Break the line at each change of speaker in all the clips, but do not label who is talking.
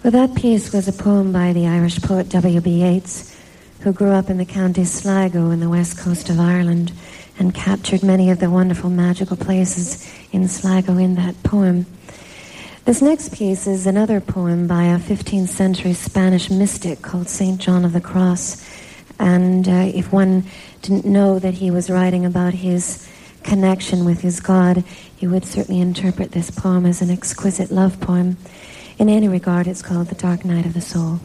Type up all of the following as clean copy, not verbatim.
Well, that piece was a poem by the Irish poet W.B. Yeats, who grew up in the county Sligo in the west coast of Ireland and captured many of the wonderful magical places in Sligo in that poem. This next piece is another poem by a 15th century Spanish mystic called St. John of the Cross. And if one didn't know that he was writing about his connection with his God, you would certainly interpret this poem as an exquisite love poem. In any regard, it's called The Dark Night of the Soul.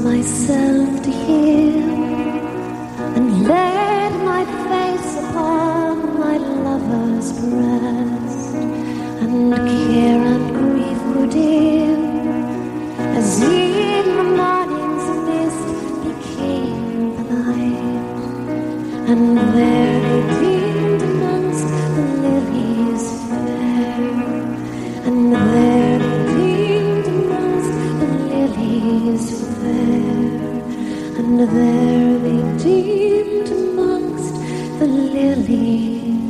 myself to hear and laid my face upon my lover's breast, and care and grief grew dim as in the morning's mist became the night, and there they deemed amongst the lilies fair, and there they deemed amongst the lilies fair, and there they deemed amongst the lilies